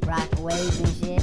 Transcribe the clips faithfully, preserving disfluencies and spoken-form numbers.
Rockaways and shit.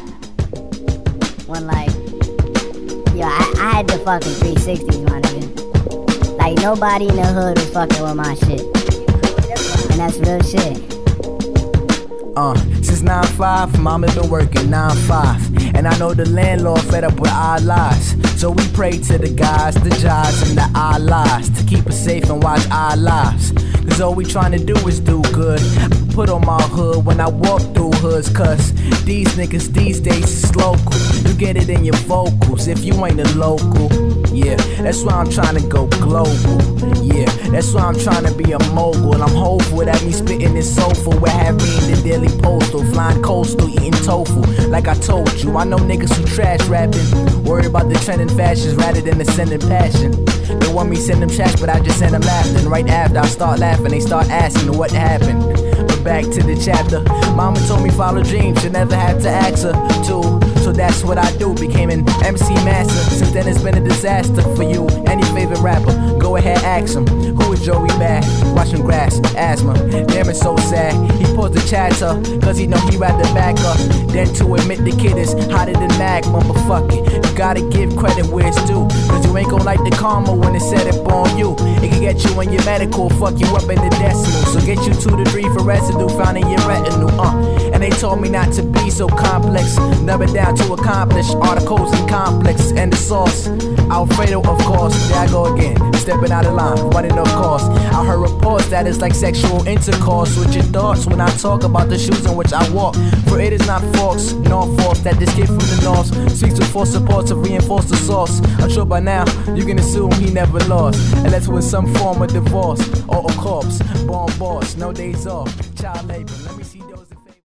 When like, yo, I, I had the fucking three sixties, my nigga. Like nobody in the hood was fucking with my shit. And that's real shit. Uh, since nine five, mama been working nine five. And I know the landlord fed up with our lies. So we pray to the guys, the jobs, and the Allahs to keep us safe and watch our lives. Cause all we tryna do is do good. I put on my hood when I walk through hoods. Cause these niggas these days is local. You get it in your vocals if you ain't a local. Yeah, that's why I'm tryna go global. Yeah, that's why I'm tryna be a mogul. I'm hopeful that me spitting this soulful will have me in the Daily Postal, flying coastal, eating tofu. Like I told you, I know niggas who trash rapping, worry about the trending fashions rather than the sending passion. They want me send them trash, but I just send them laughing. Right after I start laughing, they start asking what happened. But back to the chapter. Mama told me follow dreams, you never had to ask her to. So that's what I do, became an M C master. Since then it's been a disaster for you. Any favorite rapper, go ahead ask him. Who is Joey Bad? Watching grass, asthma. Damn, it's so sad. He paused the chatter, cause he know he rather back up than to admit the kid is hotter than magma. But fuck it, you gotta give credit where it's due. Cause you ain't gon' like the karma when it's set up on you. It can get you in your medical, fuck you up in the decimal. So get you two to three for residue found in your retinue, uh. And they told me not to be so complex, never down to accomplish articles and complex. And the sauce, Alfredo of course. There I go again, stepping out of line, running off course. I heard reports that it's like sexual intercourse with your thoughts when I talk about the shoes in which I walk. For it is not false, nor false that this kid from the north speaks with false support to reinforce the source. I'm sure by now you can assume he never lost, unless with some form of divorce or a corpse, born boss, no days off, child labor. Let me see.